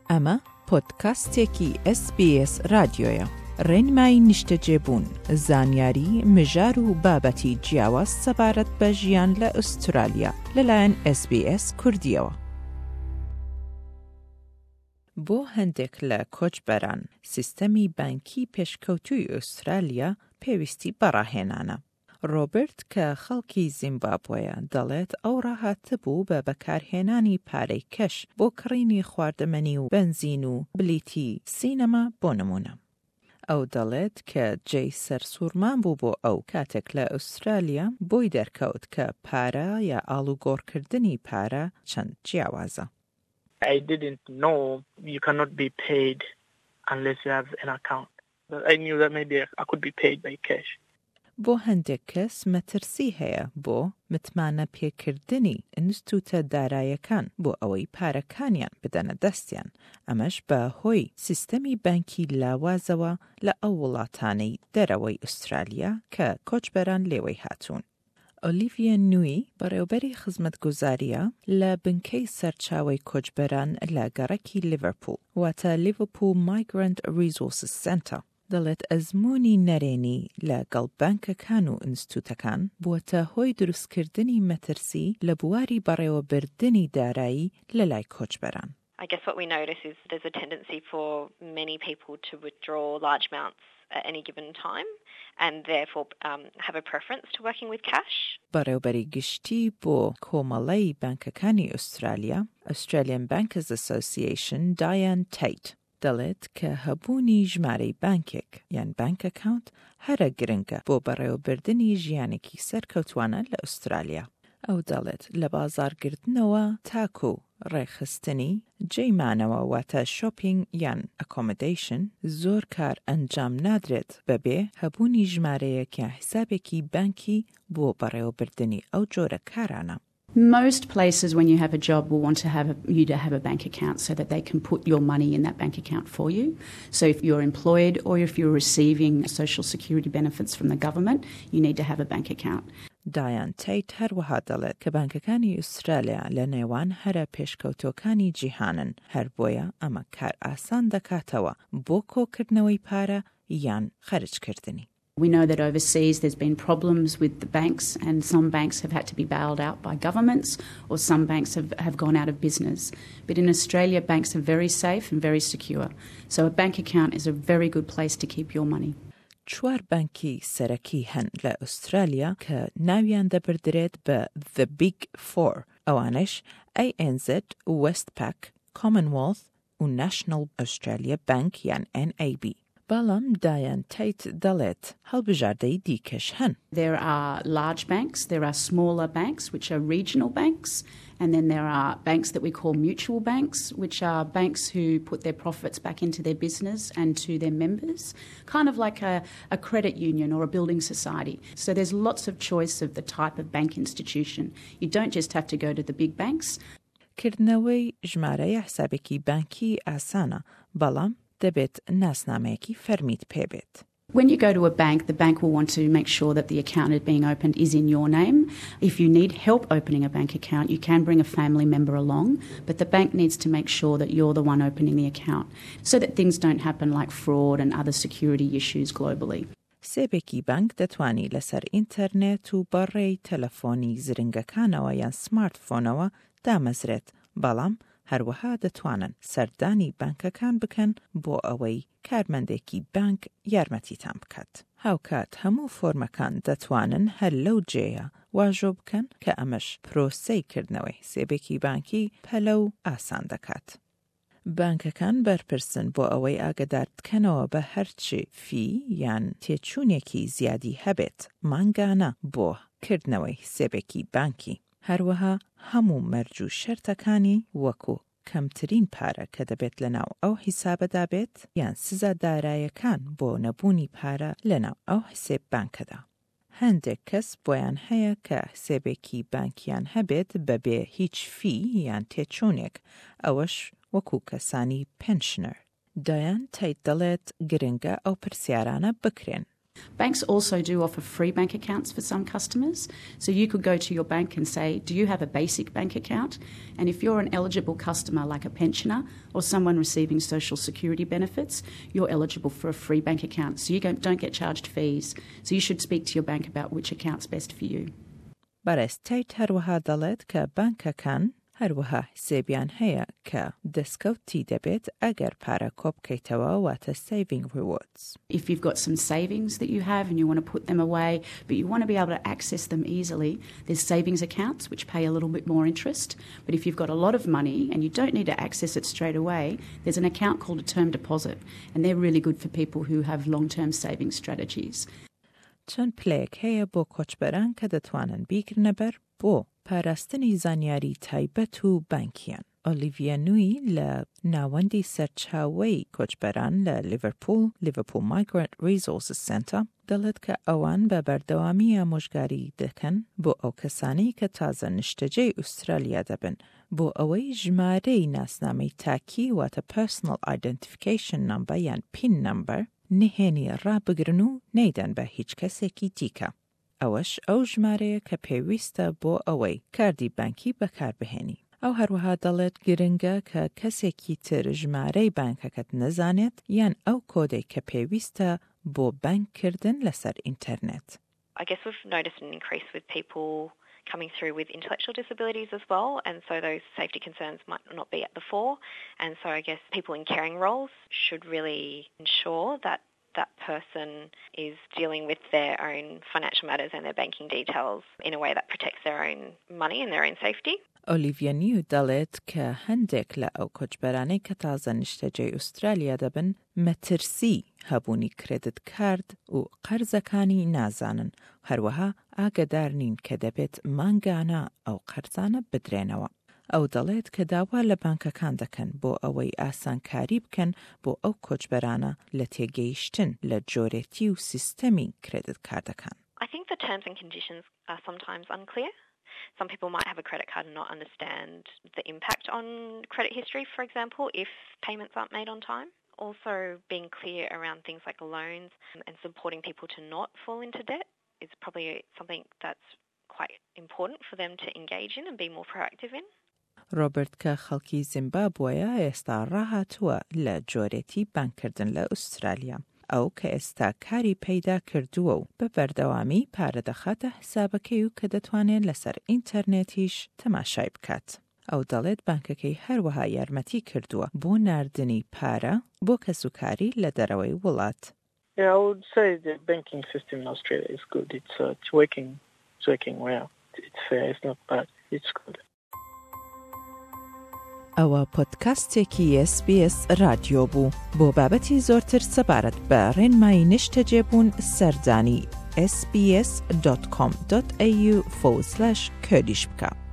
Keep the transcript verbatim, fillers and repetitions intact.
ئەمە پۆدکاستێکی ئەس بی ئێس رادیۆیە. ڕێنمای نیشتەجێبوون، زانیاری، مژار و بابەتی جیاواز سەبارەت بە ژیان لە ئوسترالیا لەلایەن ئەس بی ئێس کوردیەوە. بۆ هەندێک لە کۆچبەران، سیستەمی بانکی پێشکەوتووی ئوسترالیا پێویستی بەڕاهێنانە. ڕۆبرت کە خەڵکی زیمبابوەیە دەڵێت ئەو ڕاهاتبوو بە بەکارهێنانی پارەی کەش بۆ کڕینی خواردەمەنی و بنزین و بلیتی سینەما بۆ نمونە. ئەو دەڵێت کە جێی سەرسوورمان بوو بۆ ئەو کاتێک لە ئوسترالیا بۆی دەرکەوت کە پارە یا ئاڵوگۆڕکردنی پارە چەند جیاوازە. I didn't know you cannot be paid unless you have an account. But I knew that maybe I could be paid by cash. بۆ هەندێک کەس مەترسی هەیە بۆ متمانە پێکردنی ئینستوتە داراییەکان بۆ ئەوەی پارەکانیان بدەنە دەستیان، ئەمەش بە هۆی سیستەمی بانکی لاوازەوە لە ئەو وڵاتانەی دەرەوەی ئوسترالیا کە کۆچبەران لێوەی هاتوون. ئۆلیڤیا نوی بەڕێوەبەری خزمەتگوزاریە لە بنکەی سەرچاوەی کۆچبەران لە گەڕەکی لیڤەرپوڵ واتە لیڤەرپوڵ مایگرنت ریسۆرسز سنتەر. دەڵێت ئەزموونی نەرێنی لەگەڵ بانکەکان و ئینستوتەکان بووەتە هۆی دروستکردنی مەترسی لە بواری بەڕێوەبردنی دارایی لە لای کۆچبەران. I guess what we notice is there's a tendency for many people to withdraw large amounts at any given time and therefore um, have a preference to working with cash. بەڕێوەبەری گشتی بۆ کۆمەڵەی بانکەکانی ئوسترالیا، Australian Bankers Association Diane Tate دەڵێت کە هەبوونی ژمارەی بانکێک یان بانک ئەکاونت هەرە گرنگە بۆ بەڕێوەبردنی ژیانێکی سەرکەوتوانە لە ئوسترالیا. ئەو دەڵێت لە بازارگرتنەوە تاکو ڕێخستنی جێیمانەوە واتە شۆپینگ یان ئەکۆمۆدیشن زۆر کار ئەنجام نادرێت بەبێ هەبوونی ژمارەیەک یان حیسابێکی بانکی بۆ بەڕێوەبردنی ئەو جۆرە کارانە. Most places when you have a job will want to have a, you to have a bank account so that they can put your money in that bank account for you. So if you're employed or if you're receiving social security benefits from the government, you need to have a bank account. Diane Tate هەروەها دەڵێت کە بانکەکانی ئوسترالیا لە نێوان هەرە پێشکەوتۆکانی جیهانن، هەر بۆیە ئەمە کار ئاسان دەکاتەوە بۆ کۆکردنەوەی پارە یان خەرجکردنی. We know that overseas there's been problems with the banks and some banks have had to be bailed out by governments or some banks have, have gone out of business. But in Australia, banks are very safe and very secure. So a bank account is a very good place to keep your money. چوار بانکی سەرەکی هەن لە ئوسترالیا کە ناویان دەبردرێت بە The Big Four. ئەوانش ئێ ئێن زێد، Westpac, Commonwealth و National Australia Bank یان ئێن ئێ بی. بەڵام دایان تایت دەڵێت هەڵبژاردەی دیکەش هەن. There are large banks, there are smaller banks which are regional banks, and then there are banks that we call mutual banks, which are banks who put their profits back into their business and to their members, kind of like a, a credit union or a building society. So there's lots of choice of the type of bank institution. You don't just have to go to the big banks. کردنەوەی ژمارەیە حسابێکی بانکی ئاسانە، بەڵام دەبێت ناسنامەیەکی فەرمیت پێبێت. When you go to a bank, the bank will want to make sure that the account being opened is in your name. If you need help opening a bank account, you can bring a family member along, but the bank needs to make sure that you're the one opening the account so that things don't happen like fraud and other security issues globally. سێبێکی بانک دەتوانی لەسەر ئینتەرنێت و بەڕێی تەلەفۆنی زرنگەکانەوە یان سمارتفۆنەوە دامەزرێت، بەڵام هەروەها دەتوانن سەردانی بانکەکان بکەن بۆ ئەوەی کارمەندێکی بانک یارمەتیتان بکات. هاوکات هەموو فۆرمەکان دەتوانن هەر لەو جێیە واژۆ بکەن کە ئەمەش پرۆسەی کردنەوەی سێبێکی بانکی پەلە و ئاسان دەکات. بانکەکان بەرپرسن بۆ ئەوەی ئاگادار بکەنەوە بە هەرچی فی یان تێچوونێکی زیادی هەبێت مانگانە بۆ کردنەوەی سێبێکی بانکی. هەروەها هەموو مەرج و شەرتەکانی وەکو کەمترین پارە کە دەبێت لەناو ئەو حیسابەدا بێت یان سزا داراییەکان بۆ نەبوونی پارە لەناو ئەو حسێب بانکەدا. هەندێک کەس بۆیان هەیە کە حسێبێکی بانکیان هەبێت بەبێ هیچ فی یان تێچوونێک، ئەوەش وەکو کەسانی پێنشنەر. دایان تایت دەڵێت گرنگە ئەو پرسیارانە بکرێن Banks also do offer free bank accounts for some customers. So you could go to your bank and say, do you have a basic bank account? And if you're an eligible customer like a pensioner or someone receiving social security benefits, you're eligible for a free bank account. So you don't get charged fees. So you should speak to your bank about which account's best for you. بەڕێستەیت هەروەها دەڵێت کە بانکەکان هەروەها حسێبیان هەیە کە دەستکەوتی دەبێت ئەگەر پارە کۆبکەیتەوە واتە saving rewards. If you've got some savings that you have and you want to put them away, but you want to be able to access them easily, there's savings accounts which pay a little bit more interest. But if you've got a lot of money and you don't need to access it straight away, there's an account called a term deposit, and they're really good for people who have long-term saving strategies. چەند پلەیەک هەیە بۆ کۆچبەران کە دەتوانن بیگرنە بەر بۆ پاراستنی زانیاری تایبەت و بانکیان. ئۆلیڤیا نوی لە ناوەندی سەرچاوەی کۆچبەران لە لیڤەرپول لیڤەرپول مایگرنت ریسۆرسز سنتەر دەڵێت کە ئەوان بە بەردەوامی ئامۆژگاری دەکەن بۆ ئەو کەسانی کە تازە نیشتەجێی ئوسترالیا دەبن بۆ ئەوەی ژمارەی ناسنامەی تاکی واتە personal identification number یان پین نمبەر نهێنی ڕابگرن و نەیدەن بە هیچ کەسێکی دیکە. ئەوەش ئەو ژمارەیە کە پێویستە بۆ ئەوەی کاردی بانکی بەکاربهێنی. ئەو هەروەها دەڵێت گرنگە کە کەسێکی تر ژمارەی بانکەکەت نەزانێت یان ئەو کۆدەی کە پێویستە بۆ بانککردن لەسەر ئینتەرنێت. I guess we've noticed an increase with people coming through with intellectual disabilities as well, and so those safety concerns might not be at the fore, and so I guess people in caring roles should really ensure that that person is dealing with their own financial matters and their banking details in a way that protects their own money and their own safety. ئۆلیڤیا نیو دەڵێت کە هەندێک لە ئەو کۆچبەرانەی کە تازە نیشتەجێی ئوسترالیا دەبن مەترسی هەبوونی کرێدت کارد و قەرزەکانی نازانن، هەروەها ئاگادار نین کە دەبێت مانگانە ئەو قەرزانە بدرێنەوە. ئەو دەڵێت کە داوا لە بانکەکان دەکەن بۆ ئەوەی ئاسانکاری بکەن بۆ ئەو کۆچبەرانە لە تێگەیشتن لە جۆرێتی و سیستەمی کرێدت کاردەکان. I think the terms and conditions are sometimes unclear. Some people might have a credit card and not understand the impact on credit history, for example, if payments aren't made on time. Also being clear around things like loans and supporting people to not fall into debt is probably something that's quite important for them to engage in and be more proactive in. Robert کە خەڵکی زیمبابوەیە ئێستا ڕاهاتووە لە جۆرێتی بانکردن لە ئوسترالیا. ئەو کە ئێستا کاری پەیدا کردووە و بە بەردەوامی پارە دەخاتە حسابەکەی و کە دەتوانێت لەسەر ئینتەرنێتیش تەماشای بکات. ئەو دەڵێت بانکەکەی هەروەها یارمەتی کردووە بۆ ناردنی پارە بۆ کەسوکاری لە دەرەوەی وڵات. Yeah, I would say the banking system in Australia is good. It's uh, it's working, it's working well. It's fair. It's not bad. It's good. ئەوە پۆدکاستێکی اس بی اس رادیۆ بوو. بۆ بابەتی زۆرتر سەبارەت بە ڕێنمایی نیشتەجێبوون سەردانی اس بی اس دات کۆم دات ئێ یو فۆرورد سلاش کوردیش بکە.